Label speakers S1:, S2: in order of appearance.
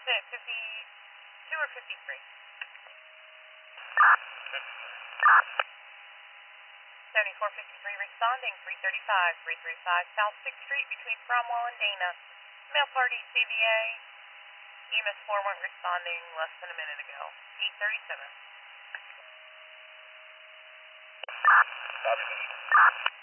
S1: it 52 or 53? 7453 responding, 335, 335 South 6th Street between Cromwell and Dana. Mail party CVA. EMS 4 weren't responding less than a minute ago. 837.
S2: Copy.